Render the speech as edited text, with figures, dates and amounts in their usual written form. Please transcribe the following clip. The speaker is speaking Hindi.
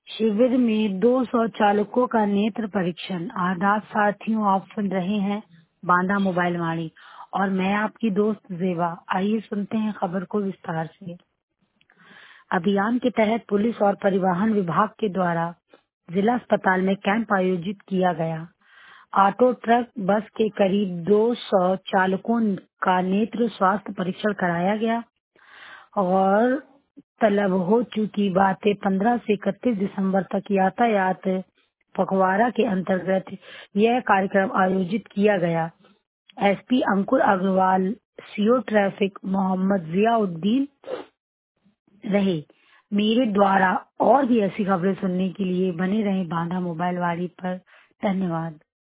शिविर में 200 चालकों का नेत्र परीक्षण। आदाब साथियों, आप सुन रहे हैं बांदा मोबाइल वाणी और मैं आपकी दोस्त जेबा। आइए सुनते हैं खबर को विस्तार से। अभियान के तहत पुलिस और परिवहन विभाग के द्वारा जिला अस्पताल में कैंप आयोजित किया गया। ऑटो, ट्रक, बस के करीब 200 चालकों का नेत्र स्वास्थ्य परीक्षण कराया गया और तलब हो चुकी बातें 15 से 31 दिसंबर तक यातायात पखवाड़ा के अंतर्गत यह कार्यक्रम आयोजित किया गया। SP Ankur Agrawal, CO traffic Mohammad Ziauddin रहे। मेरे द्वारा और भी ऐसी खबरें सुनने के लिए बने रहें बांधा मोबाइल वाली पर। धन्यवाद।